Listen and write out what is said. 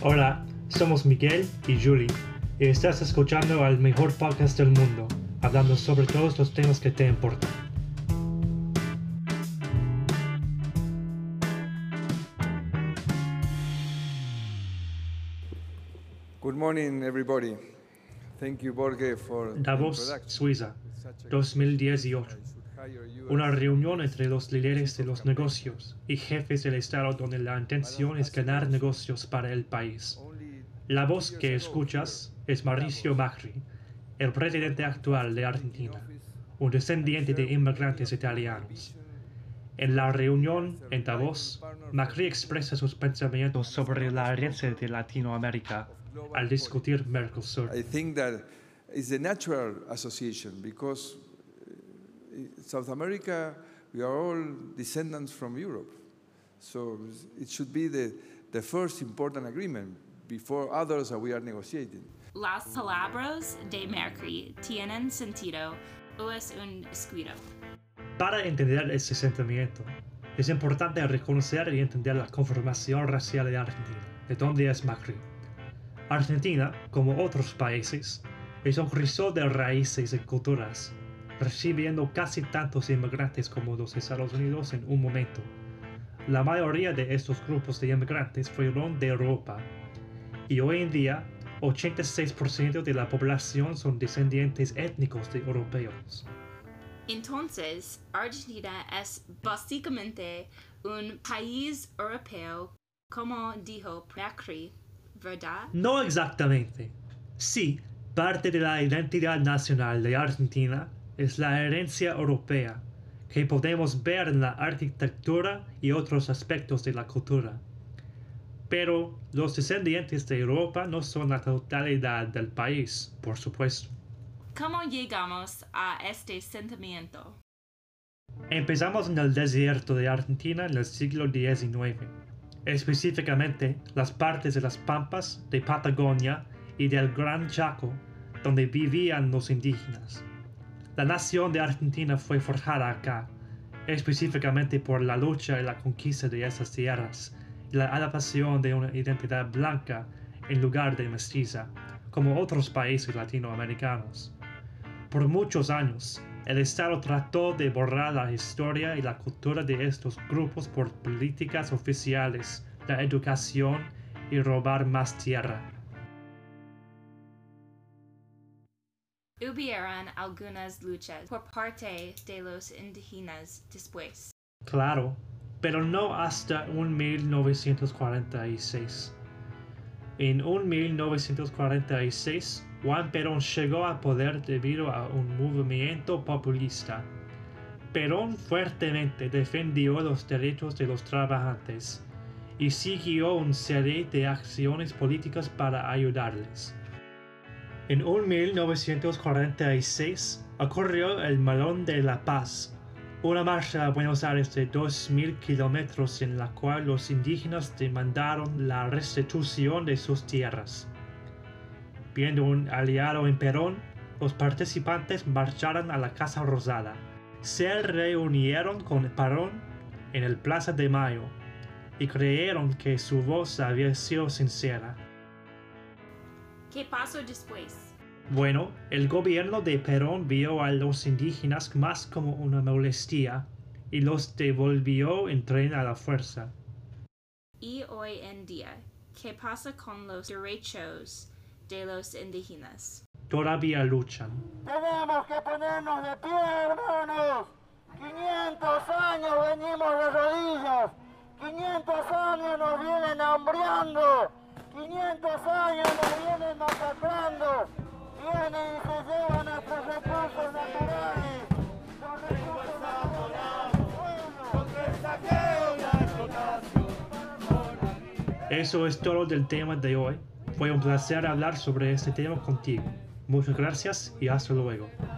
Hola, somos Miguel y Julie y estás escuchando al mejor podcast del mundo, hablando sobre todos los temas que te importan. Good morning, everybody. Thank you, Borge, for Davos, Suiza, 2018. Una reunión entre los líderes de los negocios y jefes del Estado donde la intención es ganar negocios para el país. La voz que escuchas es Mauricio Macri, el presidente actual de Argentina, un descendiente de inmigrantes italianos. En la reunión en Davos, Macri expresa sus pensamientos sobre la herencia de Latinoamérica al discutir Mercosur. I think that it's a natural association because South America, we are all descendants from Europe. So it should be the first important agreement before others that we are negotiating. Las palabras de Macri tienen sentido o es un descuido. Para entender ese sentimiento, es importante reconocer y entender la conformación racial de Argentina, de donde es Macri. Argentina, como otros países, es un crisol de raíces y culturas, recibiendo casi tantos inmigrantes como los Estados Unidos en un momento. La mayoría de estos grupos de inmigrantes fueron de Europa, y hoy en día, 86% de la población son descendientes étnicos de europeos. Entonces, Argentina es básicamente un país europeo, como dijo Macri, ¿verdad? No exactamente. Sí, parte de la identidad nacional de Argentina es la herencia europea, que podemos ver en la arquitectura y otros aspectos de la cultura. Pero los descendientes de Europa no son la totalidad del país, por supuesto. ¿Cómo llegamos a este sentimiento? Empezamos en el desierto de Argentina en el siglo XIX, específicamente las partes de las pampas de Patagonia y del Gran Chaco, donde vivían los indígenas. La nación de Argentina fue forjada acá, específicamente por la lucha y la conquista de esas tierras y la adaptación de una identidad blanca en lugar de mestiza, como otros países latinoamericanos. Por muchos años, el Estado trató de borrar la historia y la cultura de estos grupos por políticas oficiales, la educación y robar más tierra. Hubieron algunas luchas por parte de los indígenas después. Claro, pero no hasta 1946. En 1946, Juan Perón llegó al poder debido a un movimiento populista. Perón fuertemente defendió los derechos de los trabajadores y siguió una serie de acciones políticas para ayudarles. En 1946 ocurrió el Maratón de la Paz, una marcha a Buenos Aires de 2.000 kilómetros en la cual los indígenas demandaron la restitución de sus tierras. Viendo un aliado en Perón, los participantes marcharon a la Casa Rosada. Se reunieron con Perón en el Plaza de Mayo y creyeron que su voz había sido sincera. ¿Qué pasó después? Bueno, el gobierno de Perón vio a los indígenas más como una molestia y los devolvió en tren a la fuerza. Y hoy en día, ¿qué pasa con los derechos de los indígenas? Todavía luchan. Tenemos que ponernos de pie, hermanos. 500 años venimos de rodillas. 500 años nos vienen hambreando. 500 años nos vienen masacrando. Vienen y se llevan nuestros recursos naturales. Los recursos naturales del pueblo. Contra el saqueo y la explotación. Eso es todo del tema de hoy. Fue un placer hablar sobre este tema contigo. Muchas gracias y hasta luego.